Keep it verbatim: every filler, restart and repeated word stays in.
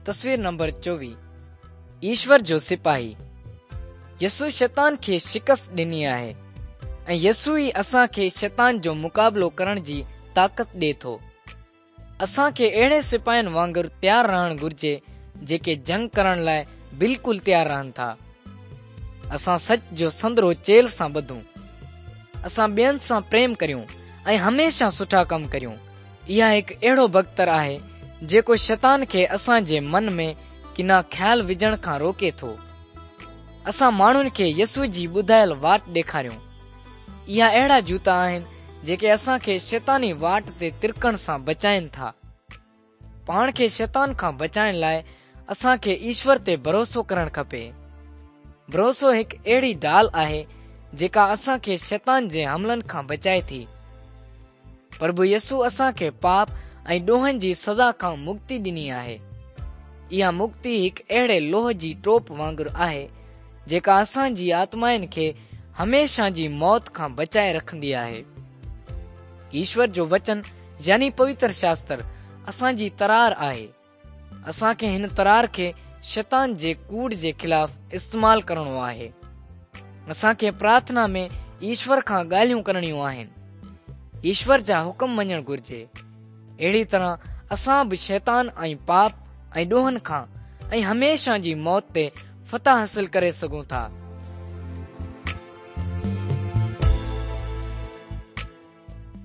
तस्वीर नंबर चोवीह, ईश्वर जो सिपाही। यसू शैतान खे शिकस्त ॾिनी आहे ऐं यसू ई असां खे शैतान जो मुक़ाबिलो करण जी ताक़त ॾिए थो। असां खे अहिड़े सिपाहियुनि वांगुरु तयारु रहणु घुर्जे जेके जंग करण लाइ बिल्कुलु तयारु रहनि था। असां सच जो संदरो चेल सां ॿधूं, असां ॿियनि सां प्रेम करियूं ऐं हमेशा सुठा कम करियूं। इहा हिकु अहिड़ो बख़्तर आहे जेको शैतान खे असां जे मन में किना ख़्याल विझण खां रोके थो। असां माण्हुनि खे यसू जी ॿुधायल वाट ॾेखारियूं। इहा अहिड़ा जूता आहिनि जेके असां खे शैतानी वाट ते तिरकण सां बचाइनि था। पाण खे शैतान खां बचाइण लाइ असां खे ईश्वर ते भरोसो करणु खपे। भरोसो हिकु अहिड़ी ढाल आहे जेका असां खे शैतान जे हमलनि खां बचाए थी। प्रभु यसू असां खे पाप ऐं ॾोहनि जी सज़ा खां मुक्ति ॾिनी आहे। इहा मुक्ति हिकु अहिड़े लोह जी टोप वांगुरु आहे जेका असां जी आत्माउनि खे हमेशा जी मौत खां बचाए रखंदी आहे। ईश्वर जो वचन यानी पवित्र शास्त्र असां जी तरार आहे। असां खे हिन तरार खे शैतान जे कूड़ जे ख़िलाफ़ इस्तेमालु करणो आहे। असां खे प्रार्थना में ईश्वर खां ॻाल्हियूं करणियूं आहिनि। ईश्वर जा हुकम मञणु घुर्जे। अहिड़ी तरह असां बि शैतान ऐं पाप ऐं ॾोहनि खां ऐं हमेशा जी मौत ते फतह हासिल करे सघूं था।